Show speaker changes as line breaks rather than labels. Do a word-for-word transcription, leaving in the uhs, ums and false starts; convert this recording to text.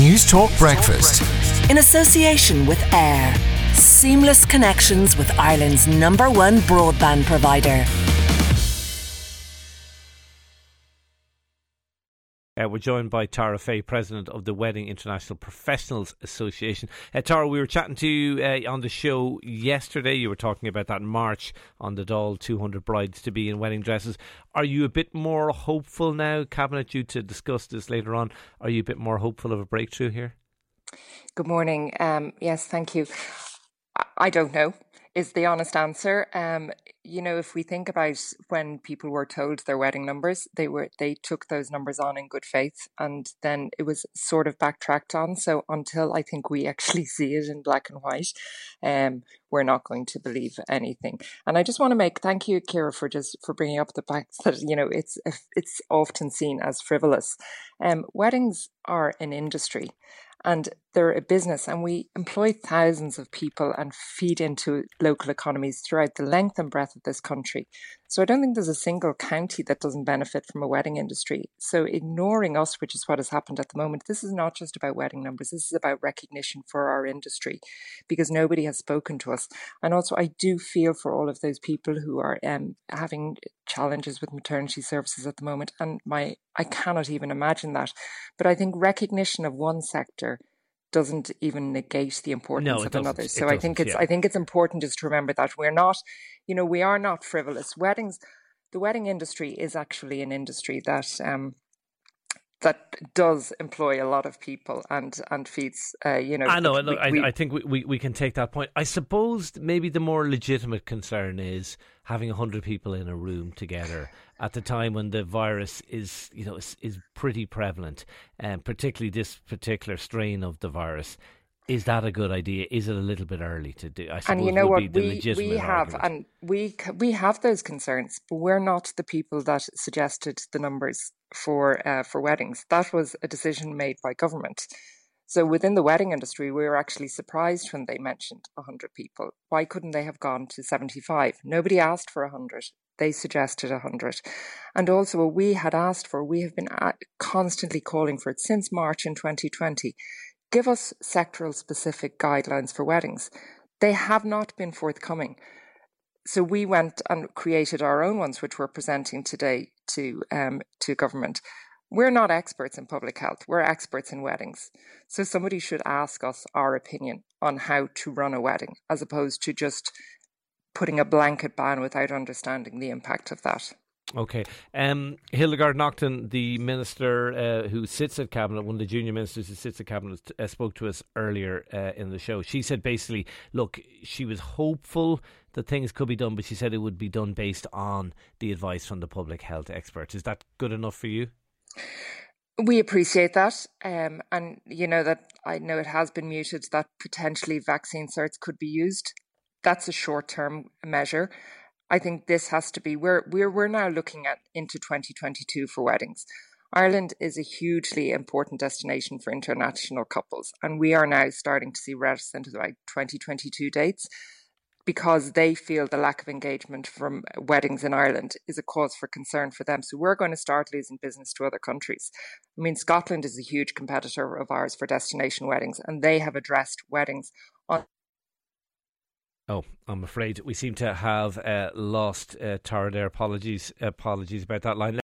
News Talk Breakfast.
In association with Air. Seamless connections with Ireland's number one broadband provider.
Uh, we're joined by Tara Fay, President of the Wedding International Professionals Association. Uh, Tara, we were chatting to you uh, on the show yesterday. You were talking about that march on the Dáil, two hundred brides to be in wedding dresses. Are you a bit more hopeful now? Cabinet due to discuss this later on. Are you a bit more hopeful of a breakthrough here?
Good morning. Um, yes, thank you. I, I don't know is the honest answer. Um, you know, if we think about when people were told their wedding numbers, they were they took those numbers on in good faith, and then it was sort of backtracked on. So until I think we actually see it in black and white, um, we're not going to believe anything. And I just want to make thank you, Ciara, for just for bringing up the fact that you know it's it's often seen as frivolous. Um, weddings are an industry. And they're a business, and we employ thousands of people and feed into local economies throughout the length and breadth of this country. So I don't think there's a single county that doesn't benefit from a wedding industry. So ignoring us, which is what has happened at the moment, this is not just about wedding numbers. This is about recognition for our industry, because nobody has spoken to us. And also, I do feel for all of those people who are um, having challenges with maternity services at the moment. And my I cannot even imagine that. But I think recognition of one sector doesn't even negate the importance
no,
of another. So
I
think it's
yeah.
I think it's important just to remember that we're not, you know, we are not frivolous. Weddings, the wedding industry is actually an industry that um, that does employ a lot of people and and feeds. Uh, you know,
I know. Look,
we,
I, I think we, we, we can take that point. I suppose maybe the more legitimate concern is having a hundred people in a room together at the time when the virus is, you know, is, is pretty prevalent, and um, particularly this particular strain of the virus. Is that a good idea? Is it a little bit early to do? I suppose
and you know
would
what
be the
we
legitimate
we have,
argument.
and we we have those concerns, but we're not the people that suggested the numbers for uh, for weddings. That was a decision made by government. So within the wedding industry, we were actually surprised when they mentioned one hundred people. Why couldn't they have gone to seventy-five? Nobody asked for one hundred. They suggested one hundred. And also what we had asked for, we have been at, constantly calling for it since March in twenty twenty. Give us sectoral specific guidelines for weddings. They have not been forthcoming. So we went and created our own ones, which we're presenting today to um, to government. We're not experts in public health. We're experts in weddings. So somebody should ask us our opinion on how to run a wedding, as opposed to just putting a blanket ban without understanding the impact of that.
Okay. Um, Hildegarde Naughton, the minister uh, who sits at Cabinet, one of the junior ministers who sits at Cabinet, uh, spoke to us earlier uh, in the show. She said basically, look, she was hopeful that things could be done, but she said it would be done based on the advice from the public health experts. Is that good enough for you?
We appreciate that. Um, and, you know, that I know it has been mooted that potentially vaccine certs could be used. That's a short-term measure. I think this has to be, we're, we're, we're now looking at into twenty twenty-two for weddings. Ireland is a hugely important destination for international couples, and we are now starting to see reticent about twenty twenty-two dates because they feel the lack of engagement from weddings in Ireland is a cause for concern for them. So we're going to start losing business to other countries. I mean, Scotland is a huge competitor of ours for destination weddings, and they have addressed weddings on.
Oh, I'm afraid we seem to have uh, lost uh, Tara there. Apologies, apologies about that line.